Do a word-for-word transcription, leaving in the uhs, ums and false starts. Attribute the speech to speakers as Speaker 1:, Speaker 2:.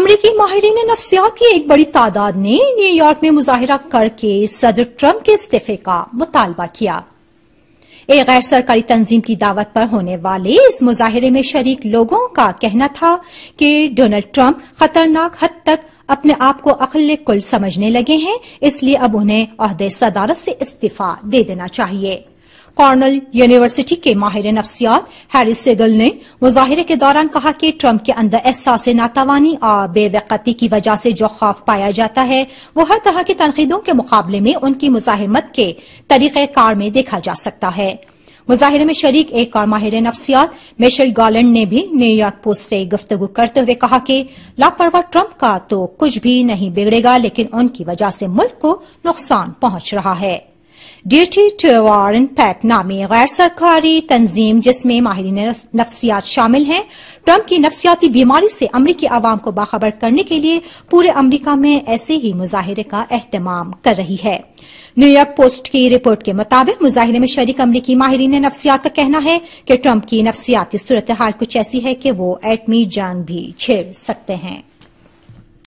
Speaker 1: امریکی ماہرین نفسیات کی ایک بڑی تعداد نے نیو یارک میں مظاہرہ کر کے صدر ٹرمپ کے استعفے کا مطالبہ کیا۔ ایک غیر سرکاری تنظیم کی دعوت پر ہونے والے اس مظاہرے میں شریک لوگوں کا کہنا تھا کہ ڈونلڈ ٹرمپ خطرناک حد تک اپنے آپ کو اقل کل سمجھنے لگے ہیں، اس لیے اب انہیں عہدے صدارت سے استعفی دے دینا چاہیے۔ کارنل یونیورسٹی کے ماہر نفسیات ہیری سیگل نے مظاہرے کے دوران کہا کہ ٹرمپ کے اندر احساس ناتوانی اور بے وقتی کی وجہ سے جو خوف پایا جاتا ہے وہ ہر طرح کی تنقیدوں کے مقابلے میں ان کی مزاحمت کے طریقہ کار میں دیکھا جا سکتا ہے۔ مظاہرے میں شریک ایک اور ماہر نفسیات میشل گالنڈ نے بھی نیو یارک پوسٹ سے گفتگو کرتے ہوئے کہا کہ لاپرواہ ٹرمپ کا تو کچھ بھی نہیں بگڑے گا، لیکن ان کی وجہ سے ملک کو نقصان پہنچ رہا ہے۔ ڈیوٹی ٹو وارن پیک نامی غیر سرکاری تنظیم جس میں ماہرین نفسیات شامل ہیں، ٹرمپ کی نفسیاتی بیماری سے امریکی عوام کو باخبر کرنے کے لیے پورے امریکہ میں ایسے ہی مظاہرے کا اہتمام کر رہی ہے۔ نیو یارک پوسٹ کی رپورٹ کے مطابق مظاہرے میں شریک امریکی ماہرین نفسیات کا کہنا ہے کہ ٹرمپ کی نفسیاتی صورتحال کچھ ایسی ہے کہ وہ ایٹمی جنگ بھی چھیڑ سکتے ہیں۔